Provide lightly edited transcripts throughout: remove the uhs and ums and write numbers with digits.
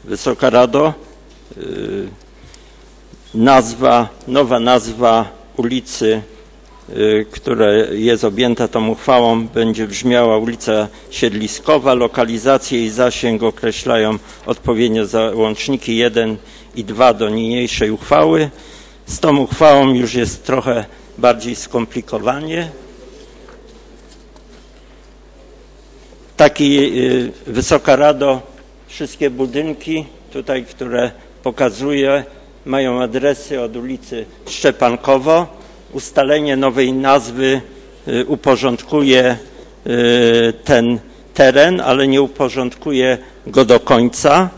Wysoka Rado, nowa nazwa ulicy, która jest objęta tą uchwałą, będzie brzmiała ulica Siedliskowa. Lokalizację i zasięg określają odpowiednio załączniki 1 i 2 do niniejszej uchwały. Z tą uchwałą już jest trochę bardziej skomplikowanie. Wysoka Rado, wszystkie budynki tutaj, które pokazuję, mają adresy od ulicy Szczepankowo. Ustalenie nowej nazwy uporządkuje ten teren, ale nie uporządkuje go do końca.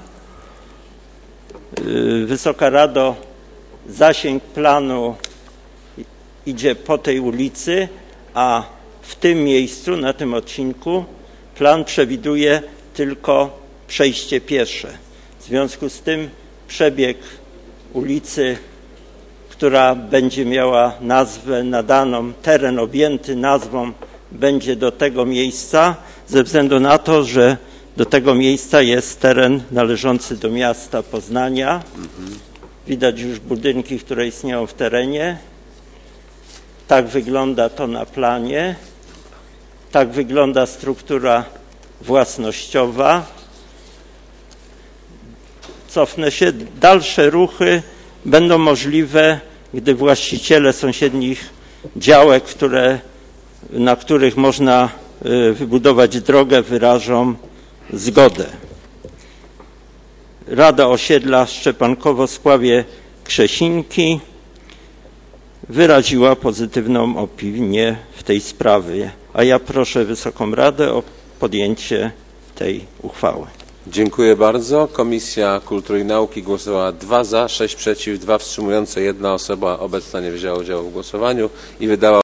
Wysoka Rado, zasięg planu idzie po tej ulicy, a w tym miejscu, na tym odcinku, plan przewiduje tylko przejście piesze. W związku z tym przebieg ulicy, która będzie miała nazwę nadaną, teren objęty nazwą będzie do tego miejsca, ze względu na to, że do tego miejsca jest teren należący do miasta Poznania. Widać już budynki, które istnieją w terenie. Tak wygląda to na planie. Tak wygląda struktura własnościowa. Cofnę się. Dalsze ruchy będą możliwe, gdy właściciele sąsiednich działek, na których można wybudować drogę, wyrażą zgodę. Rada Osiedla Szczepankowo w sprawie Krzesinki wyraziła pozytywną opinię w tej sprawie, a ja proszę Wysoką Radę o podjęcie tej uchwały. Dziękuję bardzo. Komisja Kultury i Nauki głosowała 2 za, 6 przeciw, 2 wstrzymujące, 1 osoba obecna nie wzięła udziału w głosowaniu i wydała